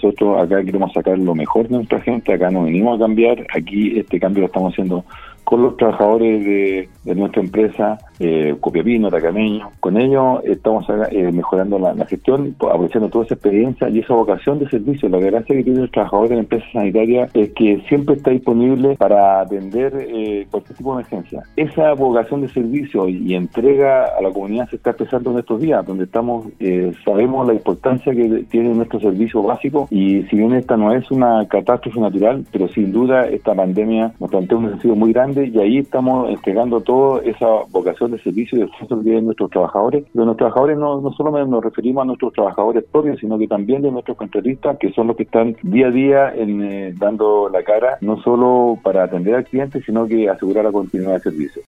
nosotros acá queremos sacar lo mejor de nuestra gente, acá no venimos a cambiar, aquí este cambio lo estamos haciendo con los trabajadores de nuestra empresa, Copiapino, Tacameño. Con ellos estamos mejorando la gestión, aprovechando toda esa experiencia y esa vocación de servicio. La gracia que tiene el trabajador de la empresa sanitaria es que siempre está disponible para atender cualquier tipo de emergencia. Esa vocación de servicio y entrega a la comunidad se está expresando en estos días, donde estamos sabemos la importancia que tiene nuestro servicio básico, y si bien esta no es una catástrofe natural, pero sin duda esta pandemia nos plantea un desafío muy grande, y ahí estamos entregando toda esa vocación de servicio y de esfuerzo que tienen nuestros trabajadores. De nuestros trabajadores no solo nos referimos a nuestros trabajadores propios, sino que también de nuestros contratistas, que son los que están día a día dando la cara, no solo para atender al cliente, sino que asegurar la continuidad de servicio.